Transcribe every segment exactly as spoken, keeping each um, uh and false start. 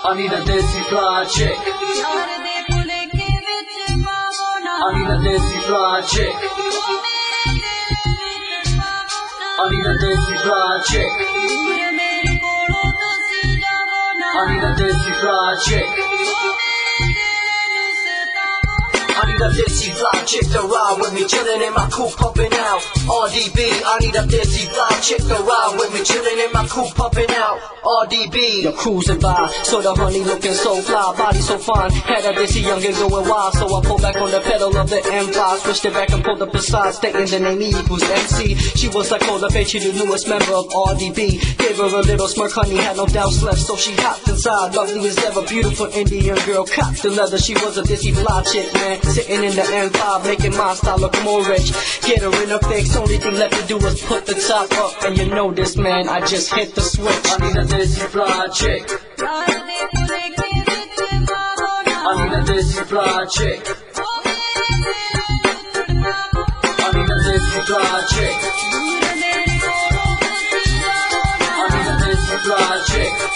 I need a desi fly chick. I need a desi fly chick. I need a desi fly chick. I need a desi fly chick. I need a desi fly chick to ride with me, chillin' in my coupe, pumping out R D B. I need a desi fly chick to ride with me, chillin' in my coupe, pumping out R D B. You're cruising by, so the honey looking so fly, body so fine. Had a desi youngin' going wild, so I pulled back on the pedal of the M five, switched it back and pulled up the side, stating the name E equals M C. She was like, hold up, ain't she the newest member of R D B? Gave her a little smirk, honey had no doubts left, so she hopped inside, lovely as ever, beautiful Indian girl, copped the leather. She was a desi fly chick, man, sitting in the M five, making my style look more rich. Get her in her face, only thing left to do is put the top up, and you know this, man, I just hit the switch. I need a desi fly chick. I need a desi fly chick. I need a desi fly chick. I need a desi fly chick.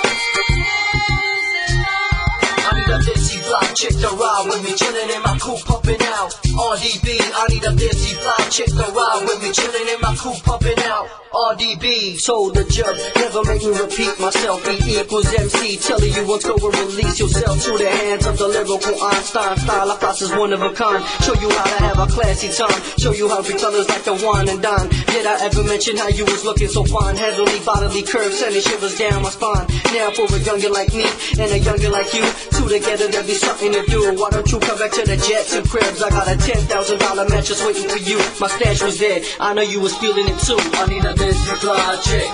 I need a desi fly chick to ride with me, chillin' in my coupe, pumping out R D B. I need a desi fly chick to ride with me, chillin' in my coupe, pumping out R D B. Told the judge, never make me repeat myself. E equals M C, telling you once go and release yourself to the hands of the lyrical Einstein style. I thought is one of a kind. Show you how to have a classy time. Show you how big fellas like to wine and dine. Did I ever mention how you was looking so fine? Heavily bodily curves, sending shivers down my spine. Now for a youngin' like me and a youngin' like you, two together there'd be something to do. Why don't you come back to the jets and cribs? I got a ten thousand dollar mattress waiting for you. My stash was there, I know you was feeling it too. I need a desi fly chick.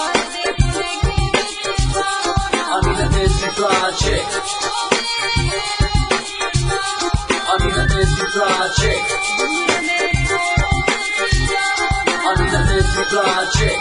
I need a desi fly chick. I need a desi fly chick. I need a desi fly chick.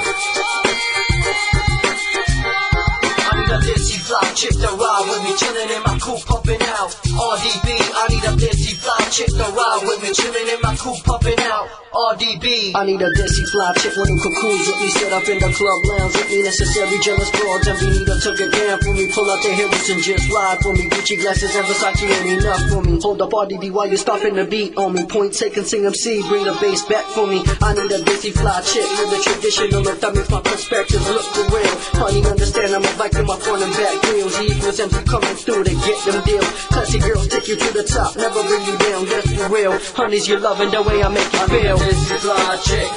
I need a desi fly chick to ride with me, chillin' in my coupe, pumping out R D B. I need a desi fly chick to ride with me, chillin' in my coupe, pumping out R D B. I need a desi fly chick when them cocoons with me, set up in the club lounge with me. Necessary jealous broads, and Benita took it down for me. Pull out the hips and just ride for me. Gucci glasses and Versace ain't enough for me. Hold up R D B while you stopping the beat on me. Point taken, sing M C, bring the bass back for me. I need a desi fly chick with a traditional look that makes my perspective look for real. Honey, understand I'm a Viking, my front and back wheels. E equals M C coming through to get them deals. Classy girls take you to the top, never bring you down, that's for real. Honeys, you're loving the way I make you feel. Desi fly chick.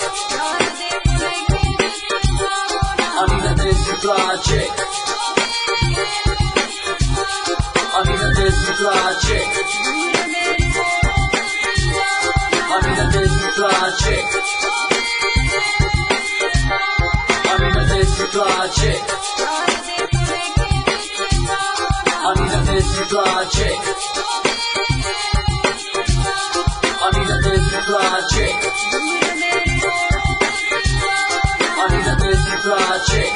I need a desi fly chick. I need a desi fly chick. I need a desi fly chick. I need a desi fly chick. I need a desi fly chick. I need a desi fly chick. I need a desi fly chick.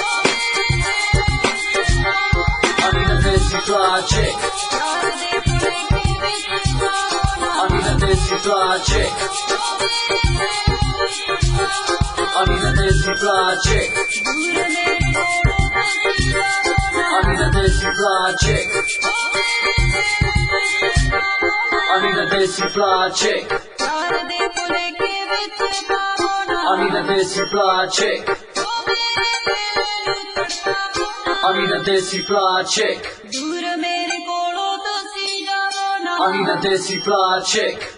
I need a desi fly chick. I need a desi fly chick. I need a desi fly chick. I need a desi fly chick. I need a desi fly chick. I need a desi fly chick. I need a desi fly chick. I need a desi fly chick.